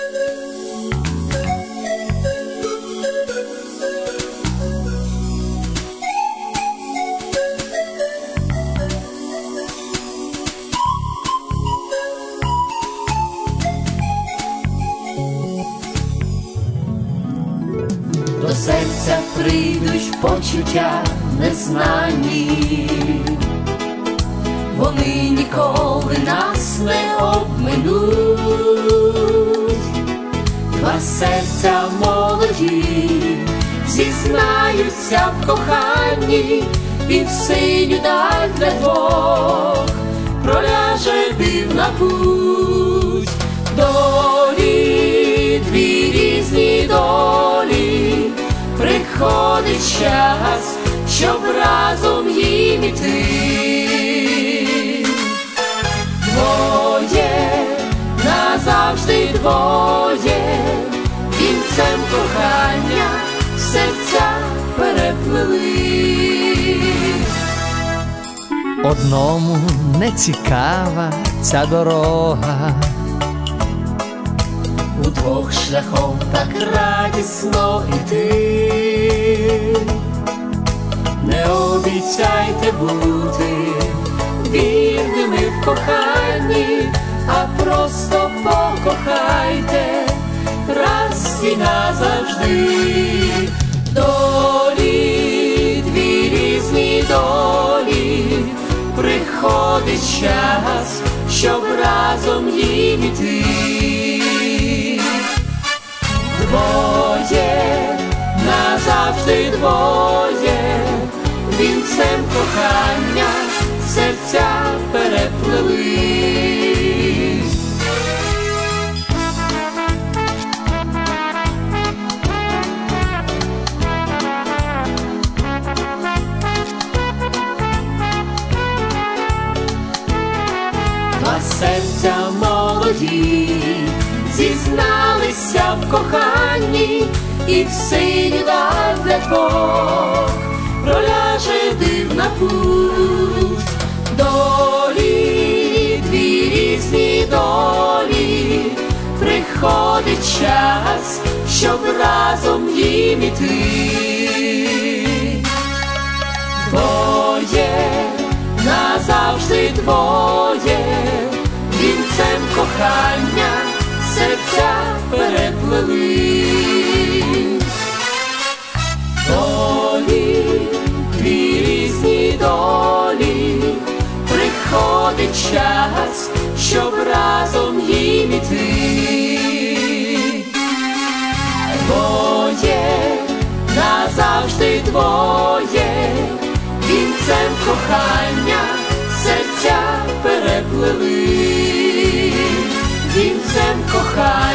До серця прийдуть почуття незнані, вони ніколи нас не обминуть. Два серця молоді зізнаються в коханні, і в синю даль для двох проляже дивна путь. Долі, дві різні долі, приходить час, щоб разом їм іти. Двоє, назавжди двоє, вінцем кохання серця переплели. Одному не цікава ця дорога, удвох шляхом так радісно йти. Не обіцяйте бути вірними в коханні, а просто покохайте раз і назавжди. Долі, дві різні долі, приходить час, щоб разом їм іти. Двоє, назавжди двоє, вінцем кохання серця переплели. Два серця молоді зізналися в коханні, і в синю даль для двох проляже дивна путь. Долі, дві різні долі, приходить час, щоб разом їм іти. Двоє, назавжди двоє, вінцем кохання серця переплели. Долі, дві різні долі, приходить час, щоб разом їм іти. Двоє, назавжди двоє, вінцем кохання серця переплели. Вінцем кохання